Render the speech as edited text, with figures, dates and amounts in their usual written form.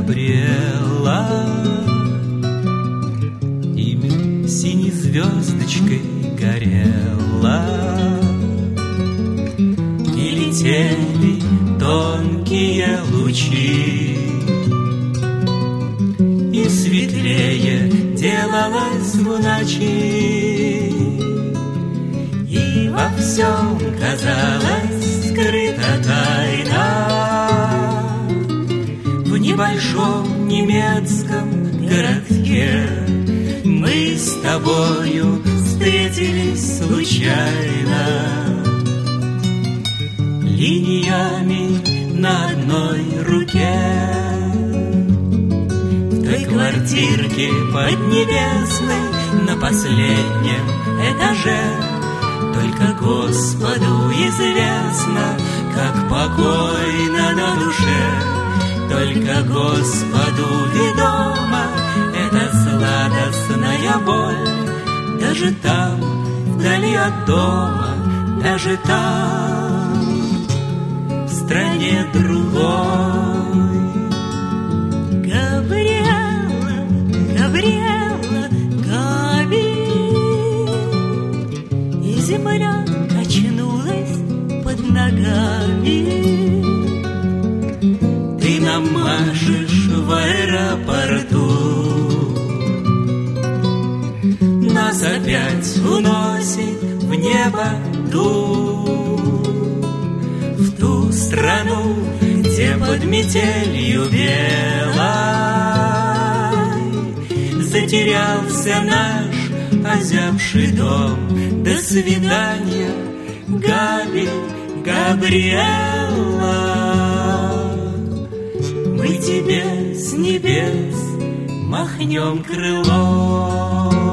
Габриэла. Имя синей звездочкой горело, и летели тонкие лучи, и светлее делалось в ночи, и во всем казалось скрыта тайна. В небольшом немецком городке мы с тобою встретились случайно, линиями на одной руке. В той квартирке поднебесной на последнем этаже только Господу известно, как покойно на душе. Только Господу ведома эта сладостная боль. Даже там, вдали от дома, даже там, в стране другой. Габриэла, Габриэла, Габи, и земля качнулась под ногами. Ты нам машешь в аэропорту, нас опять уносит в небо дух, в ту страну, где под метелью белой затерялся наш озябший дом. До свидания, Габи, Габриэла. Мы тебе с небес махнем крылом.